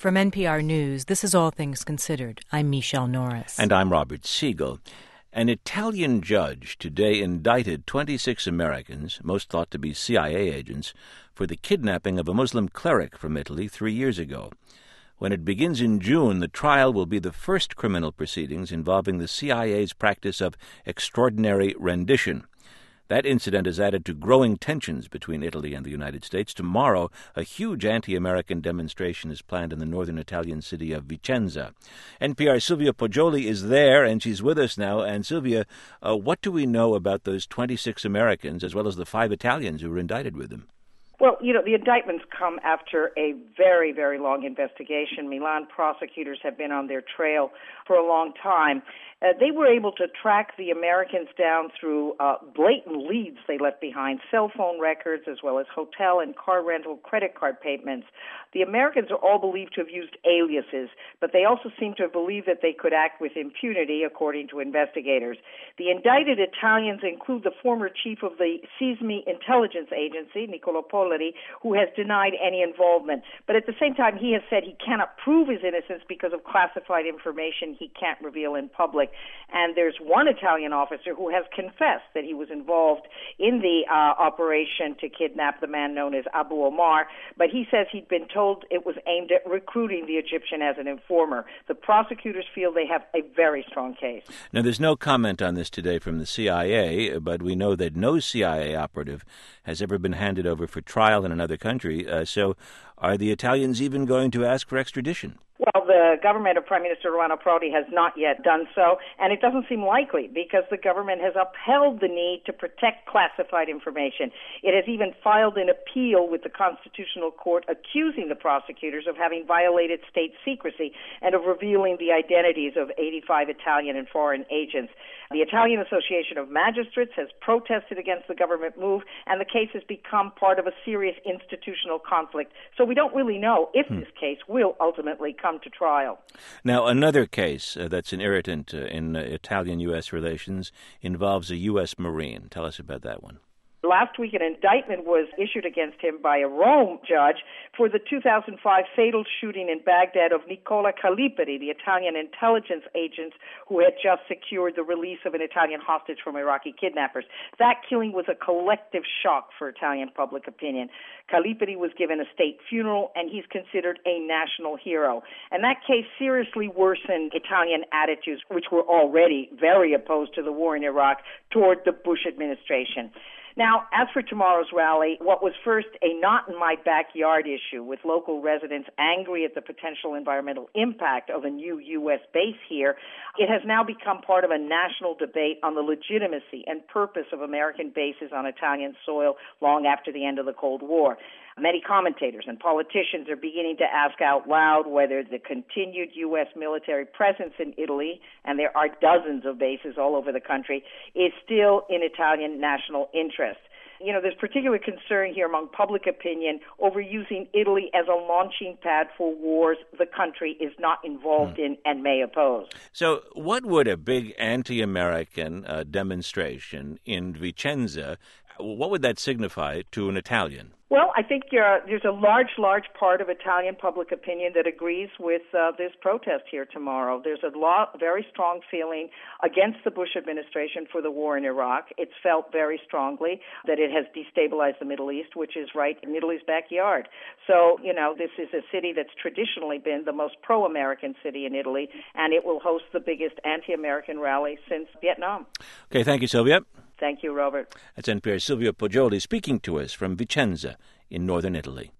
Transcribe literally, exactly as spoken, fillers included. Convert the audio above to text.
From N P R News, this is All Things Considered. I'm Michelle Norris. And I'm Robert Siegel. An Italian judge today indicted twenty-six Americans, most thought to be C I A agents, for the kidnapping of a Muslim cleric from Italy three years ago. When it begins in June, the trial will be the first criminal proceedings involving the C I A's practice of extraordinary rendition. That incident has added to growing tensions between Italy and the United States. Tomorrow, a huge anti-American demonstration is planned in the northern Italian city of Vicenza. N P R's Silvia Poggioli is there, and she's with us now. And Silvia, uh, what do we know about those twenty-six Americans, as well as the five Italians who were indicted with them? Well, you know, the indictments come after a very, very long investigation. Milan prosecutors have been on their trail for a long time. Uh, they were able to track the Americans down through uh, blatant leads they left behind, cell phone records, as well as hotel and car rental credit card payments. The Americans are all believed to have used aliases, but they also seem to have believed that they could act with impunity, according to investigators. The indicted Italians include the former chief of the SISMI intelligence agency, Niccolo Polari, who has denied any involvement. But at the same time, he has said he cannot prove his innocence because of classified information he can't reveal in public. And there's one Italian officer who has confessed that he was involved in the uh, operation to kidnap the man known as Abu Omar, but he says he'd been told it was aimed at recruiting the Egyptian as an informer. The prosecutors feel they have a very strong case. Now, there's no comment on this today from the C I A, but we know that no C I A operative has ever been handed over for trial in another country. Uh, so are the Italians even going to ask for extradition? Well, the government of Prime Minister Romano Prodi has not yet done so, and it doesn't seem likely because the government has upheld the need to protect classified information. It has even filed an appeal with the Constitutional Court accusing the prosecutors of having violated state secrecy and of revealing the identities of eighty-five Italian and foreign agents. The Italian Association of Magistrates has protested against the government move, and the case has become part of a serious institutional conflict. So we don't really know if hmm. this case will ultimately come to trial. Now, another case uh, that's an irritant uh, in uh, Italian-U S relations involves a U S Marine. Tell us about that one. Last week, an indictment was issued against him by a Rome judge for the two thousand five fatal shooting in Baghdad of Nicola Calipari, the Italian intelligence agent who had just secured the release of an Italian hostage from Iraqi kidnappers. That killing was a collective shock for Italian public opinion. Calipari was given a state funeral, and he's considered a national hero. And that case seriously worsened Italian attitudes, which were already very opposed to the war in Iraq, toward the Bush administration. Now, as for tomorrow's rally, what was first a not-in-my-backyard issue with local residents angry at the potential environmental impact of a new U S base here, it has now become part of a national debate on the legitimacy and purpose of American bases on Italian soil long after the end of the Cold War. Many commentators and politicians are beginning to ask out loud whether the continued U S military presence in Italy, and there are dozens of bases all over the country, is still in Italian national interest. You know, there's particular concern here among public opinion over using Italy as a launching pad for wars the country is not involved hmm. in and may oppose. So what would a big anti-American uh, demonstration in Vicenza, what would that signify to an Italian? Well, I think uh, there's a large, large part of Italian public opinion that agrees with uh, this protest here tomorrow. There's a lot, very strong feeling against the Bush administration for the war in Iraq. It's felt very strongly that it has destabilized the Middle East, which is right in Italy's backyard. So, you know, this is a city that's traditionally been the most pro-American city in Italy, and it will host the biggest anti-American rally since Vietnam. Okay, thank you, Sylvia. Thank you, Robert. That's N P R's Silvia Poggioli speaking to us from Vicenza in northern Italy.